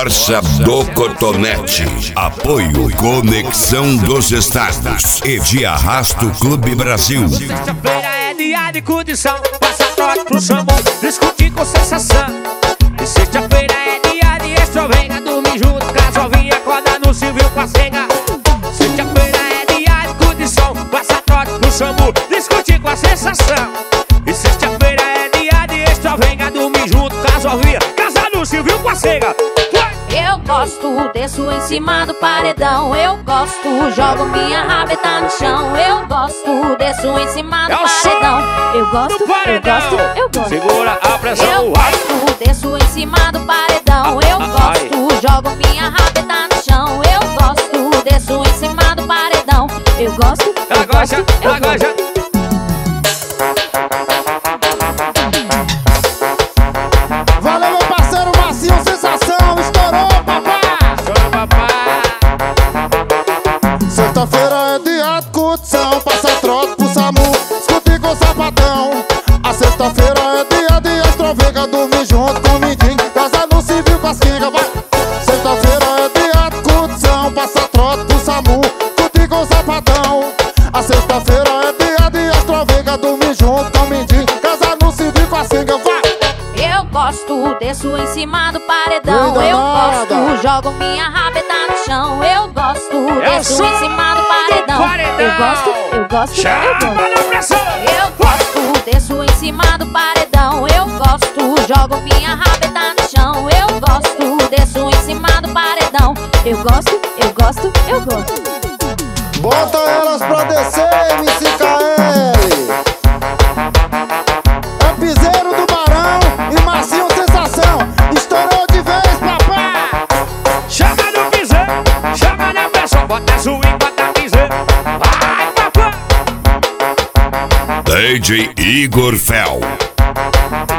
Força do Cotonete. Apoio Conexão dos Estados e de Arrasto Clube Brasil. Sexta-feira é dia de curtição, passa trote pro sambão, discutir com sensação. E sexta-feira é dia de extrovenga, dormir junto, casovinha, acordar no Silvio com a cega. Sexta-feira é dia de curtição, passa trote pro sambão, discutir com a sensação. E sexta-feira é dia de extrovenga, dormir junto, casovinha, casar no Silvio com a cega. Eu gosto, desço em cima do paredão. Eu gosto, jogo minha rabeta no chão. Eu gosto, desço em cima do paredão. Eu gosto, eu gosto. Segura a pressão. Eu gosto, desço em cima do paredão. Eu gosto, jogo minha rabeta no chão. Eu gosto, desço em cima do paredão. Eu gosto, ela gosta, ela gosta. Valeu, meu parceiro Marcinho, sensação, estourou, papai! Sexta-feira é dia de curtição, passa trote pro SAMU, escute com o sapatão. A sexta-feira é dia de extrovenga, dormir junto com o mindinho, casa no civil com as quingas, vai! Sexta-feira é dia de curtição, passa trote pro SAMU, escute com o sapatão. A sexta-feira é dia de extrovenga, dormir junto com o mindinho, casa no civil com as quingas, vai! Eu gosto, desço em cima do paredão. Eu gosto, jogo minha rabeta no chão. Eu gosto, desço em cima do paredão. Eu gosto, eu gosto, eu gosto. Eu gosto, desço em cima do paredão. Eu gosto, jogo minha rabeta no chão. Eu gosto, desço em cima do paredão. Eu gosto, eu gosto, eu gosto. Bota elas pra descer, MCKL. É piseiro do Barão e Marcinho sensação. Estourou de vez, papai. Chama no piseiro, chama na pressão. Bota swing, bota piseiro. Vai, papai. DJ Igor Fel.